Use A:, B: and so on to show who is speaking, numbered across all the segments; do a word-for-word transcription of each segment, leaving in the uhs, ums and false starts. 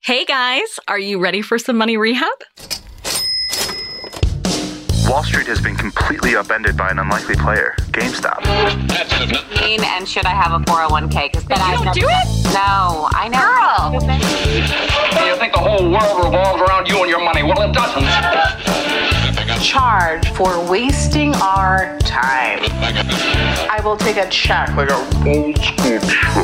A: Hey guys, are you ready for some money rehab?
B: Wall Street has been completely upended by an unlikely player, GameStop.
C: And should I have a four oh one k? Because
A: you don't never... do it?
C: No, I know.
D: Girl! You think the whole world revolves around you and your money? Well, it doesn't.
E: Charge for wasting our time. I will take a check, like a old school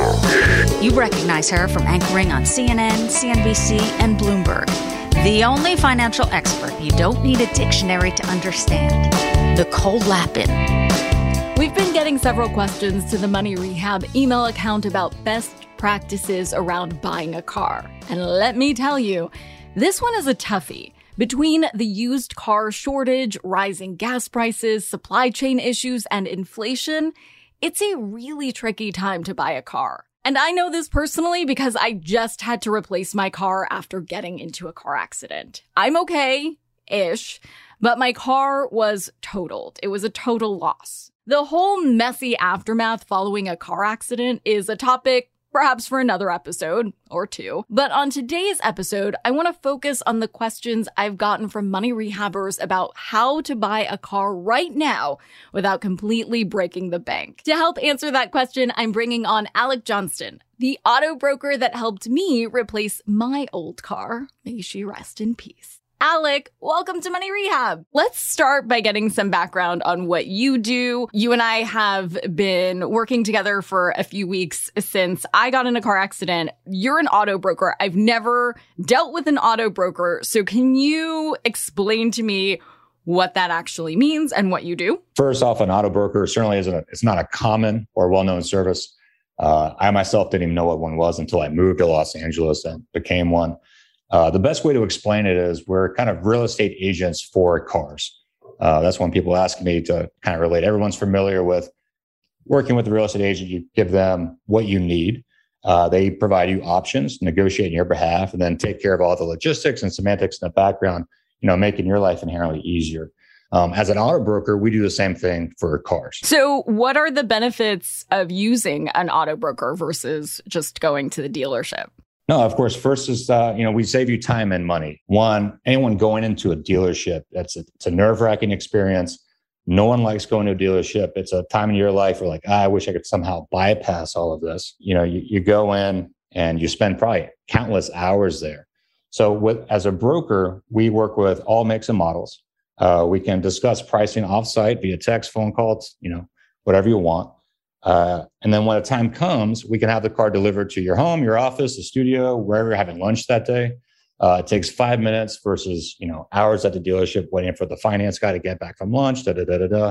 E: check.
F: You recognize her from anchoring on C N N, C N B C, and Bloomberg. The only financial expert you don't need a dictionary to understand. Nicole Lapin.
A: We've been getting several questions to the Money Rehab email account about best practices around buying a car. And let me tell you, this one is a toughie. Between the used car shortage, rising gas prices, supply chain issues, and inflation, it's a really tricky time to buy a car. And I know this personally because I just had to replace my car after getting into a car accident. I'm okay-ish, but my car was totaled. It was a total loss. The whole messy aftermath following a car accident is a topic perhaps for another episode or two. But on today's episode, I want to focus on the questions I've gotten from money rehabbers about how to buy a car right now without completely breaking the bank. To help answer that question, I'm bringing on Alec Johnston, the auto broker that helped me replace my old car. May she rest in peace. Alec, welcome to Money Rehab. Let's start by getting some background on what you do. You and I have been working together for a few weeks since I got in a car accident. You're an auto broker. I've never dealt with an auto broker. So can you explain to me what that actually means and what you do?
G: First off, an auto broker certainly isn't a, it's not a common or well-known service. Uh, I myself didn't even know what one was until I moved to Los Angeles and became one. Uh, the best way to explain it is we're kind of real estate agents for cars. Uh, that's when people ask me to kind of relate. Everyone's familiar with working with a real estate agent. You give them what you need. Uh, they provide you options, negotiate on your behalf, and then take care of all the logistics and semantics in the background, you know, making your life inherently easier. Um, as an auto broker, we do the same thing for cars.
A: So what are the benefits of using an auto broker versus just going to the dealership?
G: No, of course, first is, uh, you know, we save you time and money. One, anyone going into a dealership, that's a, it's a nerve-wracking experience. No one likes going to a dealership. It's a time in your life where like, ah, I wish I could somehow bypass all of this. You know, you, you go in and you spend probably countless hours there. So with, as a broker, we work with all makes and models. Uh, we can discuss pricing offsite via text, phone calls, you know, whatever you want. Uh, and then when the time comes, we can have the car delivered to your home, your office, the studio, wherever you're having lunch that day. Uh, it takes five minutes versus, you know, hours at the dealership waiting for the finance guy to get back from lunch, da, da, da, da, da.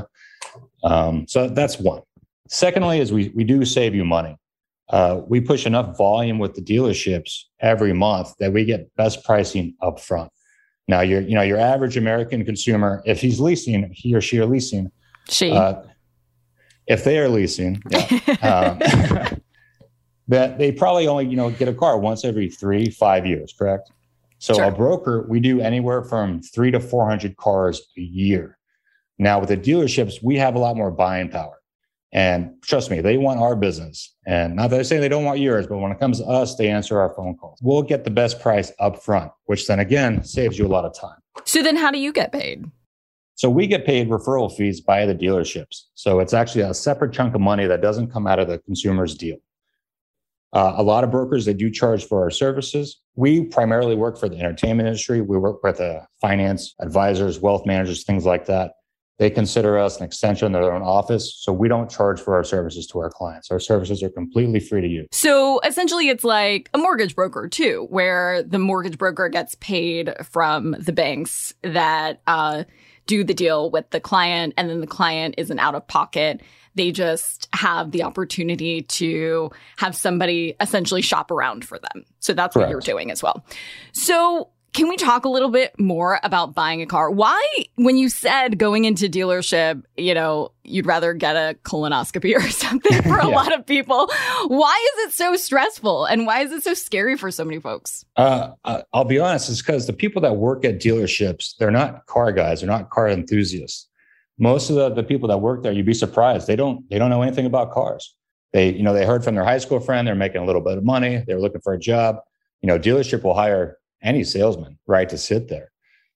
G: Um, so that's one. Secondly, is we, we do save you money. Uh, we push enough volume with the dealerships every month that we get best pricing up front. Now, your, you know, your average American consumer, if he's leasing, he or she are leasing,
A: she,
G: uh, if they are leasing, yeah, um, that they probably only, you know, get a car once every three, five years, correct? So
A: sure.
G: A broker, we do anywhere from three to four hundred cars a year. Now with the dealerships, we have a lot more buying power, and trust me, they want our business. And not that I say they don't want yours, but when it comes to us, they answer our phone calls. We'll get the best price up front, which then again saves you a lot of time.
A: So then, how do you get paid?
G: So we get paid referral fees by the dealerships. So it's actually a separate chunk of money that doesn't come out of the consumer's deal. Uh, a lot of brokers, they do charge for our services. We primarily work for the entertainment industry. We work with uh, finance advisors, wealth managers, things like that. They consider us an extension of their own office. So we don't charge for our services to our clients. Our services are completely free to use.
A: So essentially, it's like a mortgage broker, too, where the mortgage broker gets paid from the banks that uh do the deal with the client, and then the client isn't out of pocket. They just have the opportunity to have somebody essentially shop around for them. So that's Correct. What you're doing as well. So can we talk a little bit more about buying a car? Why, when you said going into dealership, you know, you'd rather get a colonoscopy or something for a yeah. lot of people, why is it so stressful? And why is it so scary for so many folks?
G: Uh, I'll be honest, it's because the people that work at dealerships, they're not car guys, they're not car enthusiasts. Most of the, the people that work there, you'd be surprised. They don't, they don't know anything about cars. They, you know, they heard from their high school friend, they're making a little bit of money, they're looking for a job. you know, dealership will hire any salesman, right, to sit there.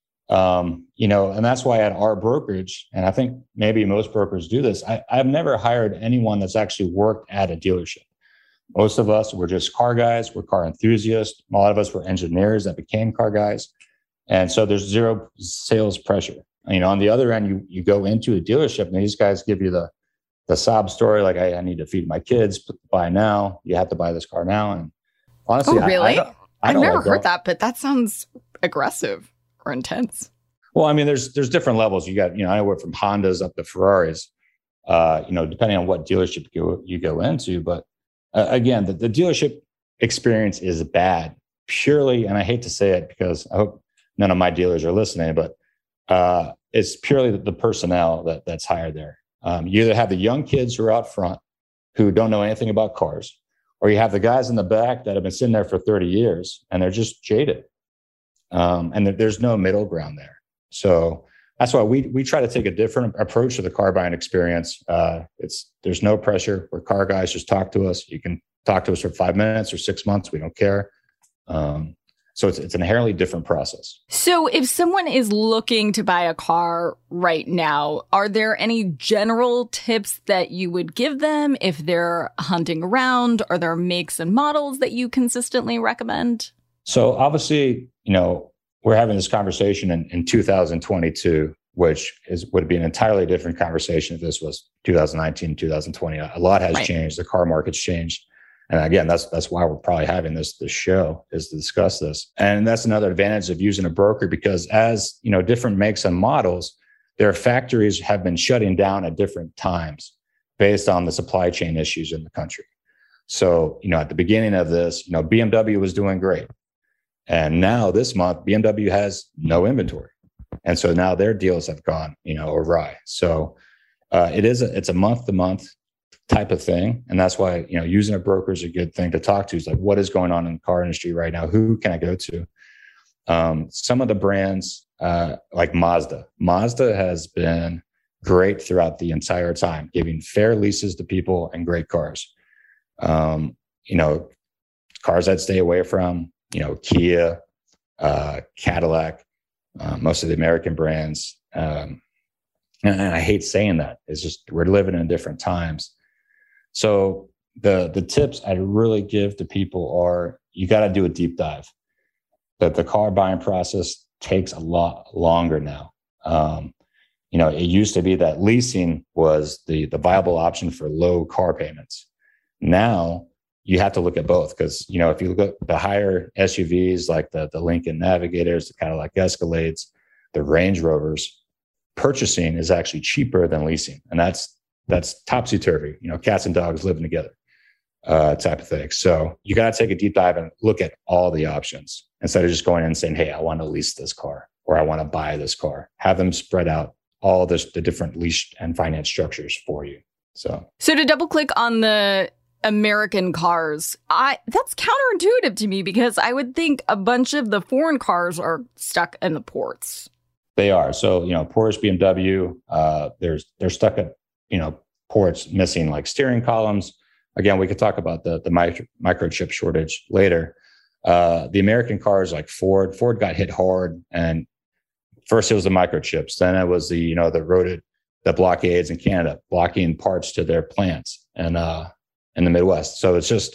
G: Um, you know, and that's why at our brokerage, and I think maybe most brokers do this, I, I've never hired anyone that's actually worked at a dealership. Most of us were just car guys, we're car enthusiasts. A lot of us were engineers that became car guys. And so there's zero sales pressure. You know, on the other end, you you go into a dealership and these guys give you the the sob story, like, I, I need to feed my kids, buy now, you have to buy this car now. And honestly,
A: oh, really?
G: I, I, I
A: I've never
G: like
A: heard
G: that.
A: that, but that sounds aggressive or intense.
G: Well, I mean, there's there's different levels. You got, you know, I went from Hondas up to Ferraris, uh, you know, depending on what dealership you go, you go into. But uh, again, the, the dealership experience is bad purely, and I hate to say it because I hope none of my dealers are listening, but uh, it's purely the, the personnel that that's hired there. Um, you either have the young kids who are out front who don't know anything about cars, or you have the guys in the back that have been sitting there for thirty years and they're just jaded. Um, and there's no middle ground there. So that's why we we try to take a different approach to the car buying experience. Uh, it's there's no pressure. We're car guys. Just talk to us. You can talk to us for five minutes or six months. We don't care. Um, so it's it's an inherently different process.
A: So if someone is looking to buy a car right now, are there any general tips that you would give them if they're hunting around? Are there makes and models that you consistently recommend?
G: So obviously, you know, we're having this conversation in, in two thousand twenty-two, which is would be an entirely different conversation if this was two thousand nineteen, two thousand twenty. A lot has
A: right.
G: changed. The car market's changed. And again, that's that's why we're probably having this this show, is to discuss this. And that's another advantage of using a broker, because as you know, different makes and models, their factories have been shutting down at different times based on the supply chain issues in the country. So, you know, at the beginning of this, you know, B M W was doing great. And now this month, B M W has no inventory. And so now their deals have gone, you know, awry. So uh, it is a, it's a month to month type of thing. And that's why, you know, using a broker is a good thing to talk to. Is like, what is going on in the car industry right now? Who can I go to? Um, some of the brands uh, like Mazda. Mazda has been great throughout the entire time, giving fair leases to people and great cars. Um, you know, cars I'd stay away from, you know, Kia, uh, Cadillac, uh, most of the American brands. Um, and, and I hate saying that. It's just, we're living in different times. So the the tips I really give to people are, you got to do a deep dive. That the car buying process takes a lot longer now. Um, you know, it used to be that leasing was the the viable option for low car payments. Now you have to look at both, because, you know, if you look at the higher S U Vs like the, the Lincoln Navigators, the Cadillac Escalades, the Range Rovers, purchasing is actually cheaper than leasing. And that's that's topsy-turvy, you know, cats and dogs living together uh, type of thing. So you got to take a deep dive and look at all the options instead of just going in and saying, hey, I want to lease this car or I want to buy this car. Have them spread out all this, the different lease and finance structures for you. So,
A: so to double click on the American cars, I that's counterintuitive to me, because I would think a bunch of the foreign cars are stuck in the ports.
G: They are. So, you know, Porsche, B M W, uh, there's they're stuck at, you know, ports missing like steering columns. Again, we could talk about the the micro, microchip shortage later. Uh, the American cars like Ford, Ford got hit hard, and first it was the microchips, then it was the, you know, the roaded the blockades in Canada, blocking parts to their plants and uh, in the Midwest. So it's just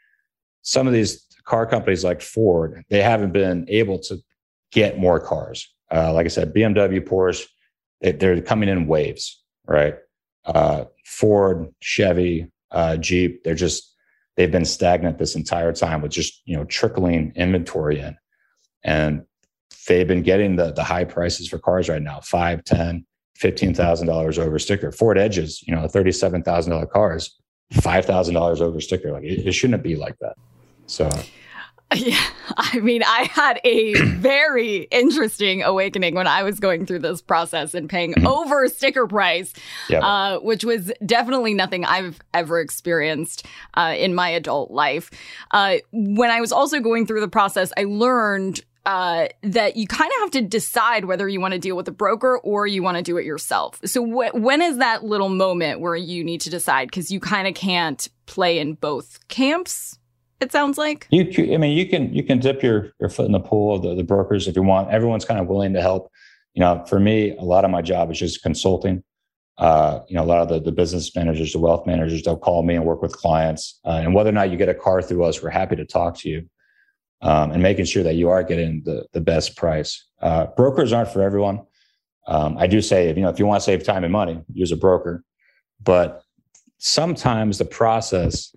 G: some of these car companies like Ford, they haven't been able to get more cars. Uh, like I said, B M W, Porsche, they, they're coming in waves, right? Uh, Ford, Chevy, uh, Jeep, they're just, they've been stagnant this entire time with just, you know, trickling inventory in. And they've been getting the the high prices for cars right now, five, ten, fifteen thousand dollars over sticker. Ford Edges, you know, thirty-seven thousand dollars cars, five thousand dollars over sticker. Like it, it shouldn't be like that. So,
A: yeah, I mean, I had a very interesting awakening when I was going through this process and paying mm-hmm. over sticker price, yep. uh, which was definitely nothing I've ever experienced uh, in my adult life. Uh, when I was also going through the process, I learned Uh, that you kind of have to decide whether you want to deal with a broker or you want to do it yourself. So wh- when is that little moment where you need to decide? Because you kind of can't play in both camps it sounds like.
G: You, I mean, you can you can dip your, your foot in the pool of the, the brokers if you want. Everyone's kind of willing to help. You know, for me, a lot of my job is just consulting. Uh, you know, a lot of the, the business managers, the wealth managers, they'll call me and work with clients. Uh, and whether or not you get a car through us, we're happy to talk to you um, and making sure that you are getting the, the best price. Uh, brokers aren't for everyone. Um, I do say, you know, if you want to save time and money, use a broker. But sometimes the process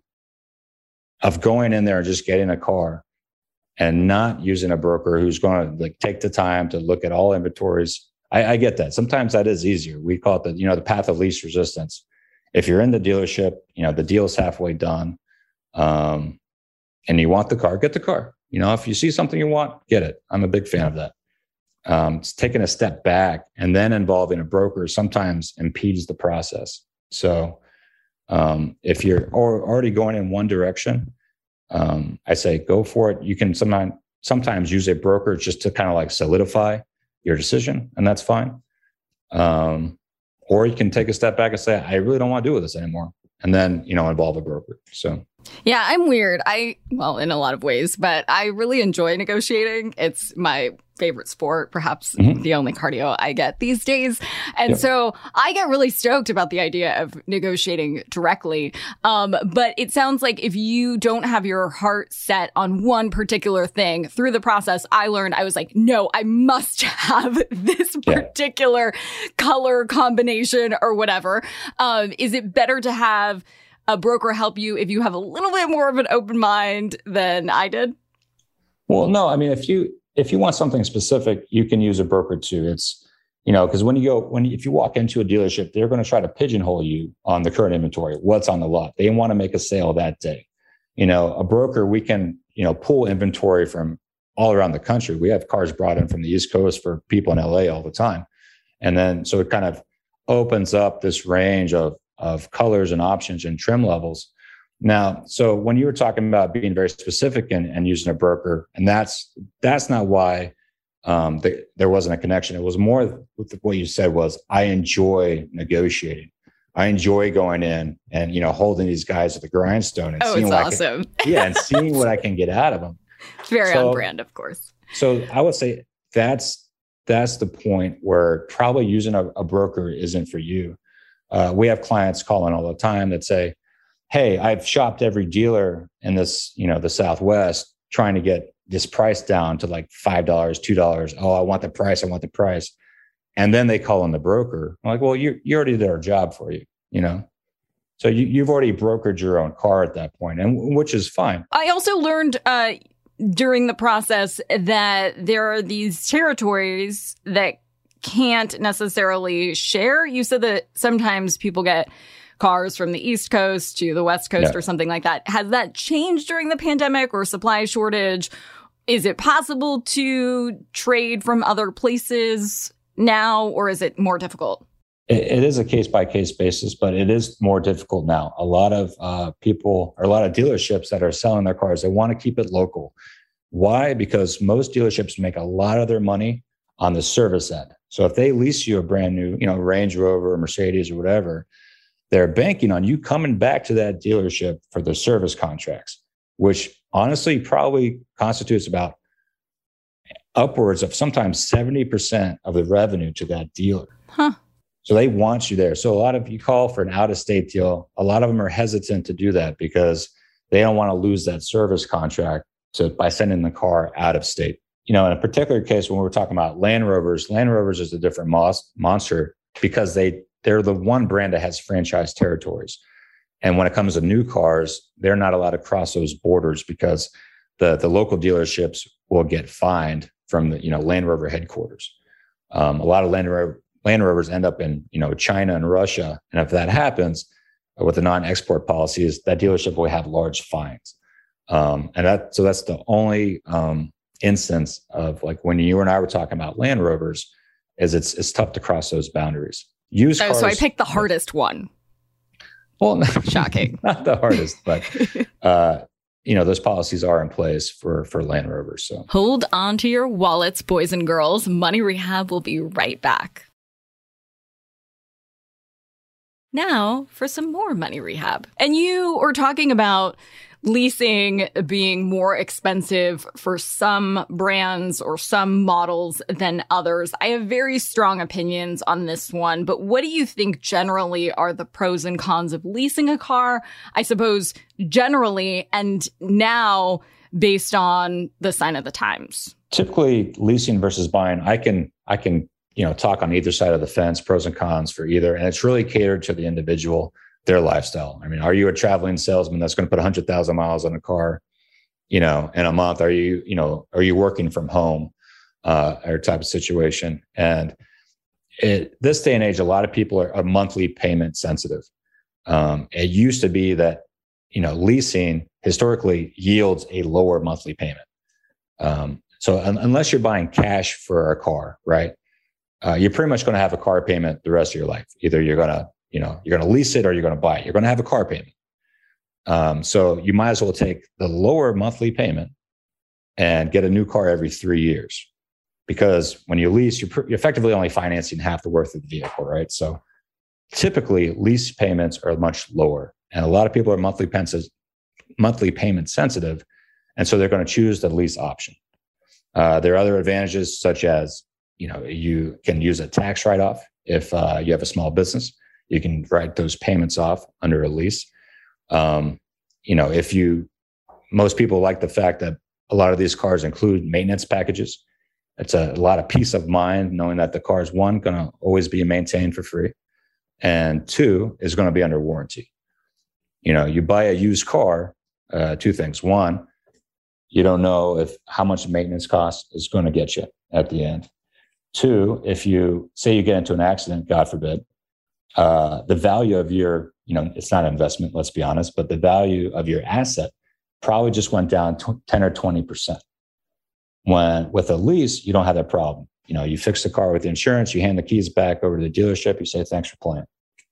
G: of going in there and just getting a car and not using a broker who's going to like take the time to look at all inventories, I, I get that. Sometimes that is easier. We call it the, you know, the path of least resistance. If you're in the dealership, you know, the deal's halfway done, um, and you want the car, get the car. You know, if you see something you want, get it. I'm a big fan of that. Um, it's taking a step back and then involving a broker sometimes impedes the process. So um, if you're already going in one direction, um, I say go for it. You can sometimes sometimes use a broker just to kind of like solidify your decision, and that's fine. Um, or you can take a step back and say, I really don't want to do with this anymore. And then, you know, involve a broker. So,
A: yeah, I'm weird. I, well, in a lot of ways, but I really enjoy negotiating. It's my favorite sport, perhaps mm-hmm. the only cardio I get these days. And yeah. so I get really stoked about the idea of negotiating directly. Um, but it sounds like if you don't have your heart set on one particular thing through the process, I learned, I was like, no, I must have this particular yeah. color combination or whatever. Um, is it better to have a broker help you if you have a little bit more of an open mind than I did?
G: Well, no, I mean, if you, if you want something specific, you can use a broker too. It's, you know, because when you go, when if you walk into a dealership, they're going to try to pigeonhole you on the current inventory, what's on the lot. They want to make a sale that day. You know, a broker, we can, you know, pull inventory from all around the country. We have cars brought in from the East Coast for people in L A all the time. And then, so it kind of opens up this range of, of colors and options and trim levels. Now, so when you were talking about being very specific and, and using a broker, and that's that's not why um, the, there wasn't a connection. It was more what you said was, I enjoy negotiating. I enjoy going in and, you know, holding these guys at the grindstone and
A: oh,
G: seeing
A: it's
G: what
A: awesome.
G: I can, yeah, and seeing what I can get out of them.
A: It's very so, on brand, of course.
G: So I would say that's that's the point where probably using a, a broker isn't for you. Uh, we have clients calling all the time that say, hey, I've shopped every dealer in this, you know, the Southwest trying to get this price down to like five dollars, two dollars. Oh, I want the price. I want the price. And then they call in the broker. I'm like, well, you you already did our job for you, you know? So you, you've already brokered your own car at that point, and which is fine.
A: I also learned uh, during the process that there are these territories that can't necessarily share. You said that sometimes people get cars from the East Coast to the West Coast yeah. or something like that. Has that changed during the pandemic or supply shortage? Is it possible to trade from other places now, or is it more difficult?
G: It, it is a case-by-case basis, but it is more difficult now. A lot of uh, people, or a lot of dealerships that are selling their cars, they want to keep it local. Why? Because most dealerships make a lot of their money on the service end. So if they lease you a brand new, you know, Range Rover or Mercedes or whatever, they're banking on you coming back to that dealership for the service contracts, which honestly probably constitutes about upwards of sometimes seventy percent of the revenue to that dealer.
A: Huh.
G: So they want you there. So a lot of you call for an out-of-state deal. A lot of them are hesitant to do that because they don't want to lose that service contract to, by sending the car out of state. You know, in a particular case, when we're talking about Land Rovers, Land Rovers is a different mos- monster because they, they're the one brand that has franchise territories. And when it comes to new cars, they're not allowed to cross those borders because the, the local dealerships will get fined from the, you know, Land Rover headquarters. Um, a lot of Land, Rover, Land Rovers end up in, you know, China and Russia. And if that happens with the non-export policies, that dealership will have large fines. Um, and that, so that's the only um, instance of like when you and I were talking about Land Rovers is it's, it's tough to cross those boundaries. Used
A: oh,
G: cars,
A: so I picked the hardest one.
G: Well,
A: shocking.
G: Not the hardest, but uh, you know, those policies are in place for for Land Rovers. So
A: hold on to your wallets, boys and girls. Money Rehab will be right back. Now for some more money rehab. And you were talking about leasing being more expensive for some brands or some models than others. I have very strong opinions on this one, but what do you think generally are the pros and cons of leasing a car? I suppose generally, and now based on the sign of the times.
G: Typically, leasing versus buying, I can I can you know talk on either side of the fence, pros and cons for either, and it's really catered to the individual, their lifestyle. I mean, are you a traveling salesman that's going to put one hundred thousand miles on a car, you know, in a month? Are you you know are you working from home, uh, or type of situation? And it, this day and age, a lot of people are, are monthly payment sensitive. Um, it used to be that you know leasing historically yields a lower monthly payment. Um, So un- unless you're buying cash for a car, right, uh, you're pretty much going to have a car payment the rest of your life. Either you're going to, you know, you're going to lease it or you're going to buy it. You're going to have a car payment. Um, so you might as well take the lower monthly payment and get a new car every three years. Because when you lease, you're, pr- you're effectively only financing half the worth of the vehicle, right? So typically lease payments are much lower. And a lot of people are monthly, pensive, monthly payment sensitive. And so they're going to choose the lease option. Uh, there are other advantages such as, you know, you can use a tax write-off if uh, you have a small business. You can write those payments off under a lease. Um, you know, if you, most people like the fact that a lot of these cars include maintenance packages. It's a, a lot of peace of mind knowing that the car is, one, going to always be maintained for free, and two, is going to be under warranty. You know, you buy a used car, uh, two things. One, you don't know if how much maintenance cost is going to get you at the end. Two, if you say you get into an accident, God forbid, uh, the value of your, you know, it's not an investment, let's be honest, but the value of your asset probably just went down ten or twenty percent. When with a lease, you don't have that problem. You know, you fix the car with the insurance, you hand the keys back over to the dealership, you say, thanks for playing.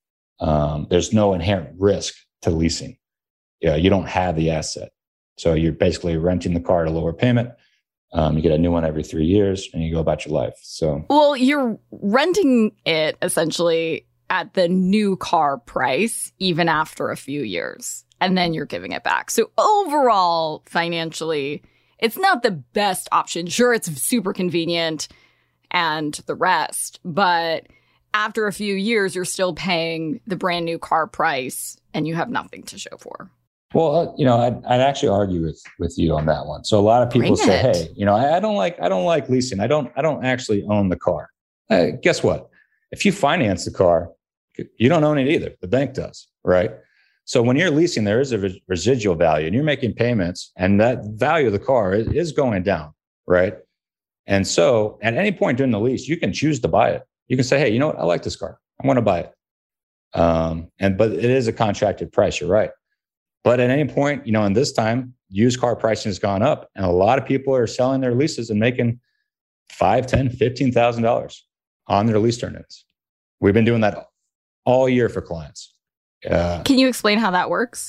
G: Um, there's no inherent risk to leasing. You know, you don't have the asset. So you're basically renting the car at a lower payment. Um, you get a new one every three years and you go about your life. So,
A: well, you're renting it essentially at the new car price, even after a few years, and then you're giving it back. So overall, financially, it's not the best option. Sure, it's super convenient and the rest, but after a few years, you're still paying the brand new car price and you have nothing to show for.
G: Well, you know, I'd, I'd actually argue with, with you on that one. So a lot of people
A: Bring
G: say,
A: it.
G: "Hey, you know, I, I don't like I don't like leasing. I don't I don't actually own the car." Uh, guess what? If you finance the car, you don't own it either. The bank does, right? So when you're leasing, there is a res- residual value, and you're making payments, and that value of the car is, is going down, right? And so at any point during the lease, you can choose to buy it. You can say, "Hey, you know what? I like this car. I want to buy it." Um, and but it is a contracted price. You're right. But at any point, you know, in this time, used car pricing has gone up, and a lot of people are selling their leases and making five, ten, fifteen thousand dollars on their lease turn-ins. We've been doing that all year for clients. Uh,
A: Can you explain how that works?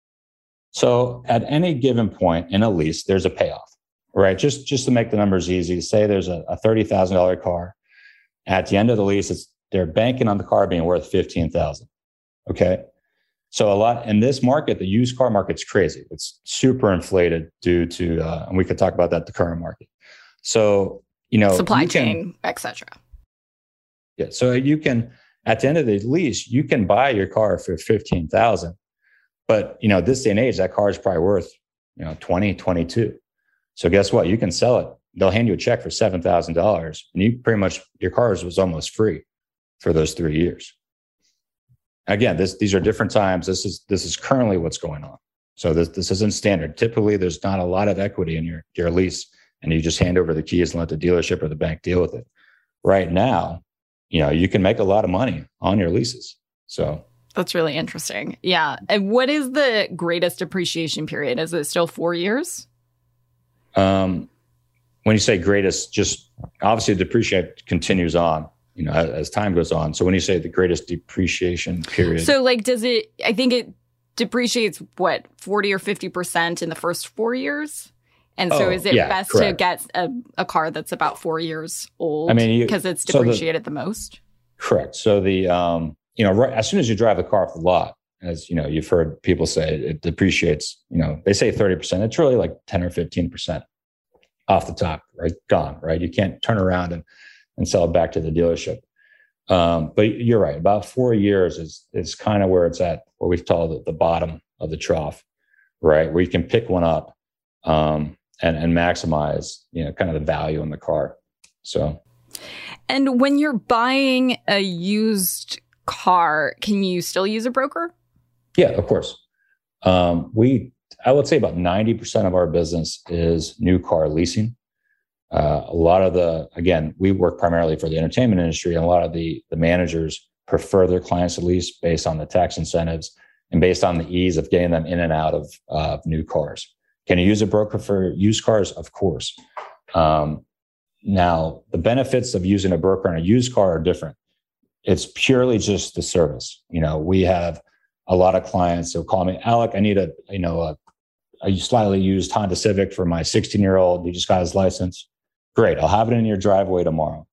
G: so at any given point in a lease, there's a payoff, right? Just just to make the numbers easy, say there's a, a thirty thousand dollars car. At the end of the lease, it's, they're banking on the car being worth fifteen thousand dollars. Okay. So a lot in this market, the used car market's crazy. It's super inflated due to, uh, and we could talk about that, the current market. So, you know,
A: Supply
G: you can,
A: chain, et cetera.
G: Yeah. So you can, at the end of the lease, you can buy your car for fifteen thousand dollars. But, you know, this day and age, that car is probably worth, you know, twenty, twenty-two. So guess what? You can sell it. They'll hand you a check for seven thousand dollars. And you pretty much, your car was almost free for those three years. Again, this, these are different times. This is this is currently what's going on. So this this isn't standard. Typically, there's not a lot of equity in your, your lease, and you just hand over the keys and let the dealership or the bank deal with it. Right now, you know, you can make a lot of money on your leases. So
A: That's really interesting. Yeah. And what is the greatest depreciation period? Is it still four years?
G: um, when you say greatest, just obviously depreciate continues on. You know, as, as time goes on. So when you say the greatest depreciation period.
A: So like, does it, I think it depreciates what, forty or fifty percent in the first four years? And so
G: Oh,
A: is it
G: yeah,
A: best
G: correct.
A: to get a, a car that's about four years old?
G: I mean, you-
A: because it's
G: so the-
A: depreciated the, most?
G: Correct. So the, um, you know, right, as soon as you drive the car off the lot, as you know, you've heard people say it depreciates, you know, they say thirty percent. It's really like ten or fifteen percent off the top, right? Gone, right? You can't turn around and, and sell it back to the dealership. Um, but you're right. About four years is, is kind of where it's at, what we've called the, the bottom of the trough, right? Where you can pick one up um, and, and maximize, you know, kind of the value in the car. So.
A: And when you're buying a used car, can you still use a broker?
G: Yeah, of course. Um, we, I would say about ninety percent of our business is new car leasing. Uh, a lot of the, again, we work primarily for the entertainment industry, and a lot of the, the managers prefer their clients to lease based on the tax incentives and based on the ease of getting them in and out of uh, new cars. Can you use a broker for used cars? Of course. Um, now, the benefits of using a broker on a used car are different. It's purely just the service. You know, we have a lot of clients who call me, Alec, I need a, you know, a, a slightly used Honda Civic for my sixteen year old. He just got his license. Great. I'll have it in your driveway tomorrow.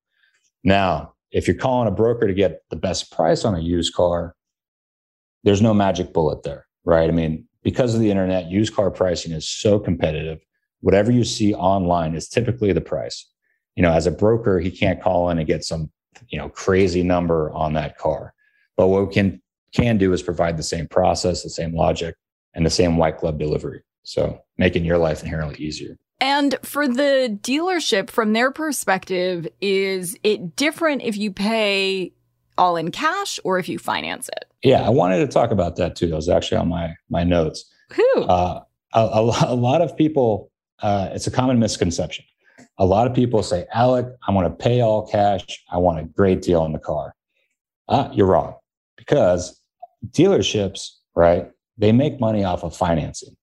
G: Now, if you're calling a broker to get the best price on a used car, there's no magic bullet there, right? I mean, because of the internet, used car pricing is so competitive. Whatever you see online is typically the price. You know, as a broker, he can't call in and get some, you know, crazy number on that car. But what we can can do is provide the same process, the same logic, and the same white glove delivery. So making your life inherently easier.
A: And for the dealership, from their perspective, is it different if you pay all in cash or if you finance it?
G: Yeah, I wanted to talk about that too. That was actually on my my notes.
A: Who?
G: Uh, a, a, a lot of people, uh, it's a common misconception. A lot of people say, Alec, I want to pay all cash. I want a great deal on the car. Uh, you're wrong, because dealerships, right, they make money off of financing.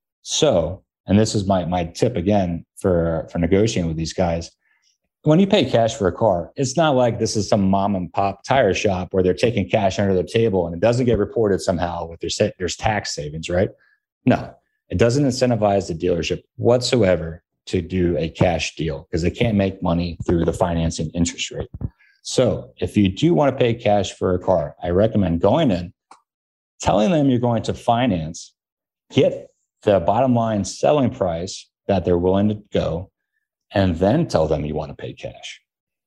G: So, and this is my my tip again for, for negotiating with these guys. When you pay cash for a car, it's not like this is some mom and pop tire shop where they're taking cash under the table and it doesn't get reported somehow with their there's tax savings, right? No, it doesn't incentivize the dealership whatsoever to do a cash deal because they can't make money through the financing interest rate. So if you do want to pay cash for a car, I recommend going in, telling them you're going to finance, get the bottom line selling price that they're willing to go, and then tell them you want to pay cash.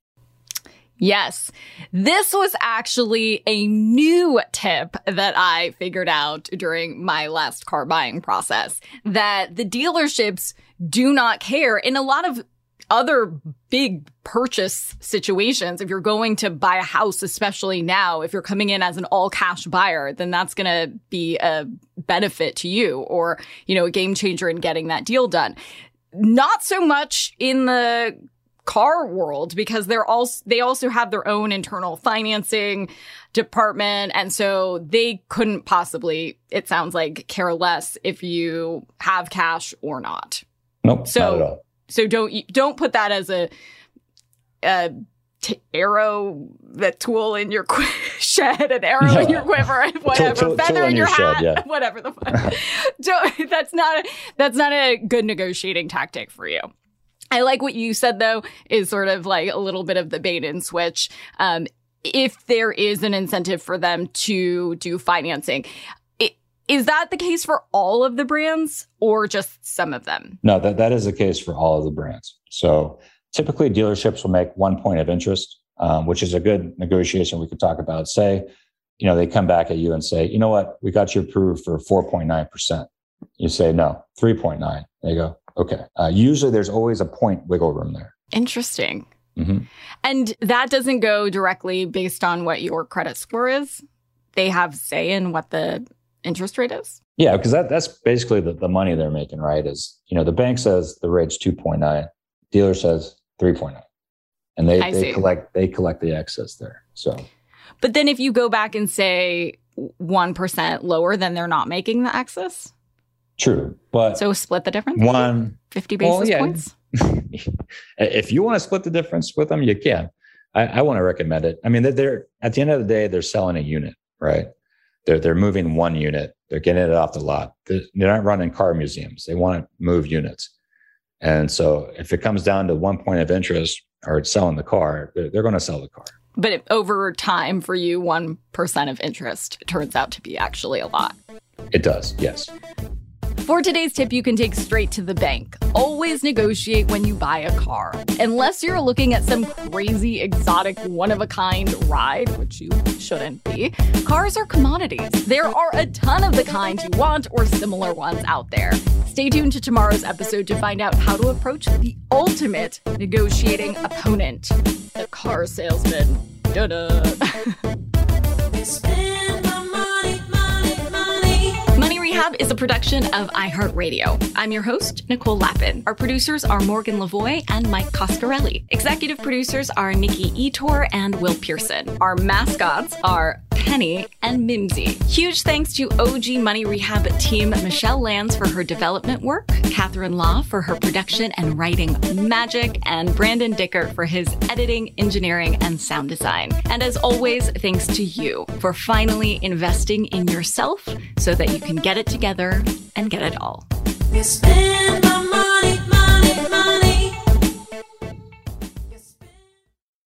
A: Yes, this was actually a new tip that I figured out during my last car buying process, that the dealerships do not care. In a lot of other big purchase situations, if you're going to buy a house, especially now, if you're coming in as an all cash buyer, then that's going to be a benefit to you, or, you know, a game changer in getting that deal done. Not so much in the car world, because they're also, they also have their own internal financing department. And so they couldn't possibly, it sounds like, care less if you have cash or not.
G: Nope,
A: so,
G: not at all.
A: So don't don't put that as a, a t- arrow, that tool in your qu- shed, an arrow yeah. in your quiver, whatever,
G: tool, tool,
A: feather
G: tool
A: in your, your hat,
G: shed, yeah.
A: whatever the fuck. Don't, that's not a, that's not a good negotiating tactic for you. I like what you said, though, is sort of like a little bit of the bait and switch. Um, if there is an incentive for them to do financing. Is that the case for all of the brands or just some of them?
G: No, that, that is the case for all of the brands. So typically dealerships will make one point of interest, um, which is a good negotiation we could talk about. Say, you know, they come back at you and say, you know what, we got you approved for four point nine percent. You say, no, three point nine. They go, okay. Uh, usually there's always a point wiggle room there.
A: Interesting.
G: Mm-hmm.
A: And that doesn't go directly based on what your credit score is? They have say in what the interest rate is?
G: Yeah, because that, that's basically the, the money they're making, right? Is, you know, the bank says the rate's two point nine, dealer says three point nine. And they, they collect they collect the excess there. So,
A: but then if you go back and say one percent lower, then they're not making the excess?
G: True. But
A: so split the difference?
G: One
A: fifty basis
G: well, yeah.
A: points?
G: If you want to split the difference with them, you can. I, I want to recommend it. I mean, they're, they're at the end of the day, they're selling a unit, right? They're they're moving one unit. They're getting it off the lot. They're, they're not running car museums. They want to move units. And so if it comes down to one point of interest or it's selling the car, they're, they're going to sell the car.
A: But it, over time for you, one percent of interest turns out to be actually a lot.
G: It does, yes.
A: For today's tip, you can take straight to the bank. Always negotiate when you buy a car. Unless you're looking at some crazy, exotic, one-of-a-kind ride, which you shouldn't be, cars are commodities. There are a ton of the kind you want or similar ones out there. Stay tuned to tomorrow's episode to find out how to approach the ultimate negotiating opponent, the car salesman. Da-da. Money Rehab is a production of iHeartRadio. I'm your host, Nicole Lappin. Our producers are Morgan Lavoie and Mike Coscarelli. Executive producers are Nikki Etor and Will Pearson. Our mascots are Penny and Mimsy. Huge thanks to O G Money Rehab team Michelle Lands for her development work, Catherine Law for her production and writing magic, and Brandon Dickert for his editing, engineering, and sound design. And as always, thanks to you for finally investing in yourself so that you can get it together and get it all. You spend my money, money, money.